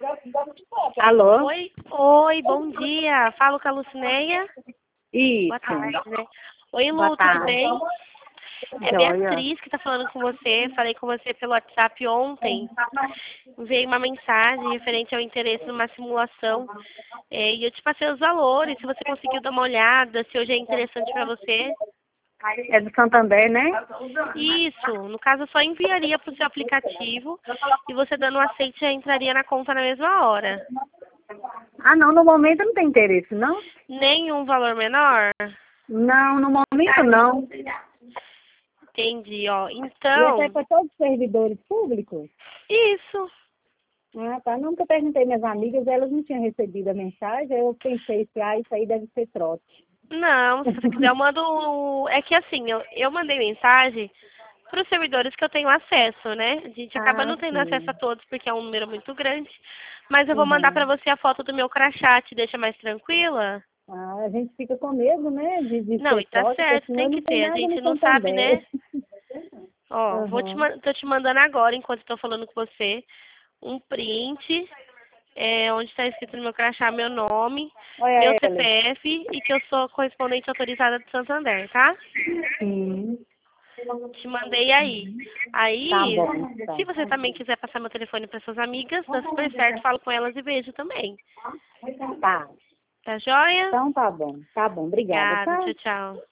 Alô? Oi, bom dia. Falo com a Lucinéia. Isso. Boa tarde, né? Oi, Boa Lu, tudo tarde. bem? É Joia. Beatriz que tá falando com você. Falei com você pelo WhatsApp ontem. Veio uma mensagem referente ao interesse numa simulação. E eu te passei os valores, se você conseguiu dar uma olhada, se hoje é interessante para você. É do Santander, né? Isso, no caso eu só enviaria para o seu aplicativo e você dando um aceite já entraria na conta na mesma hora. Ah, não, no momento não tem interesse, não? Nenhum valor menor? Não, no momento não. Entendi, ó. E essa é Então, para todos os servidores públicos? isso. Ah, tá. Não, que eu perguntei minhas amigas, elas não tinham recebido a mensagem, aí eu pensei que isso aí deve ser trote. Não, se você quiser eu mando... É que assim, eu mandei mensagem para os servidores que eu tenho acesso, né? A gente acaba Ah, não tendo acesso a sim. todos porque é um número muito grande. Mas eu vou mandar para Uhum. você a foto do meu crachá, te deixa mais tranquila? Ah, a gente fica com medo, né, de Não, ser e tá trote, porque certo, senão tem não que tem ter. A nada gente no não sabe, Santander. né? Ó, Uhum. tô te mandando agora, enquanto estou falando com você, um print, onde está escrito no meu crachá meu nome, meu Olha ela. CPF e que eu sou correspondente autorizada do Santander, tá? Sim. Te mandei aí. Tá Aí, bom, se então. você também quiser passar meu telefone para suas amigas, dá super certo, falo com elas e vejo também. Tá. Tá joia? Então tá bom. Tá bom. Obrigada, Obrigada, tá? tchau, tchau.